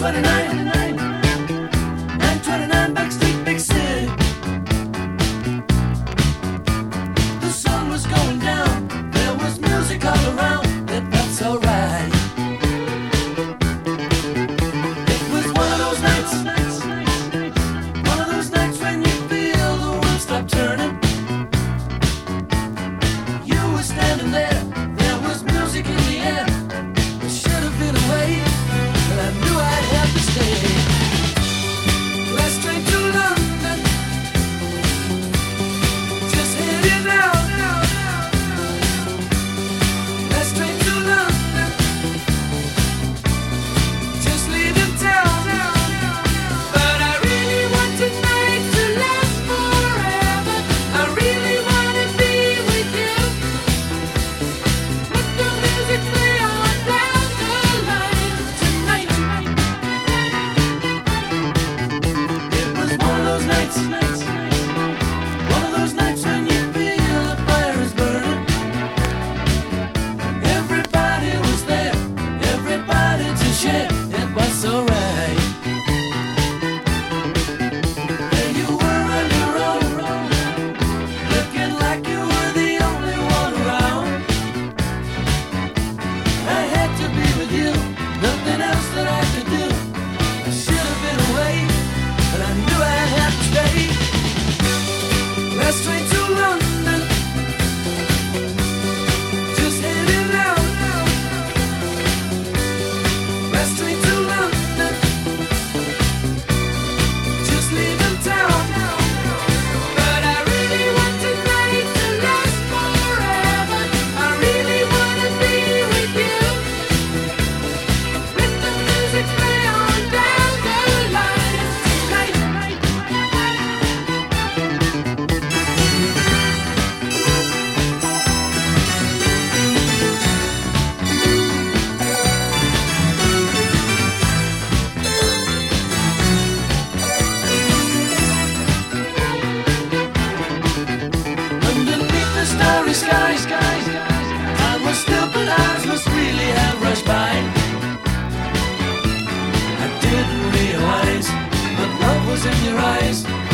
929 Backstreet Big City. The sun was going down, there was music all around, and that's alright. It was one of those nights when you feel the world stop turning. You were standing there, there was music in the air. It should have been away, but I knew I'd have to stay. Last train to London, just heading out. Last train to London, just leaving town. But I really want tonight to last forever. I really want to be with you. Let the music play on down the line tonight. It was one of those nights when you feel the fire is burning. Everybody was there, everybody to share. It was alright. There you were on your own, looking like you were the only one around. I had to be with you, nothing else that I could do. I should have been away, but I knew I'd have to stay. Last train to London, just heading out. Last train to London, just leaving town. But I really want tonight to last forever. I really want to be with you. Let the music play on down the line tonight. Underneath the starry skies, time was still, but eyes must really have rushed by. I didn't realize, but love was in your eyes.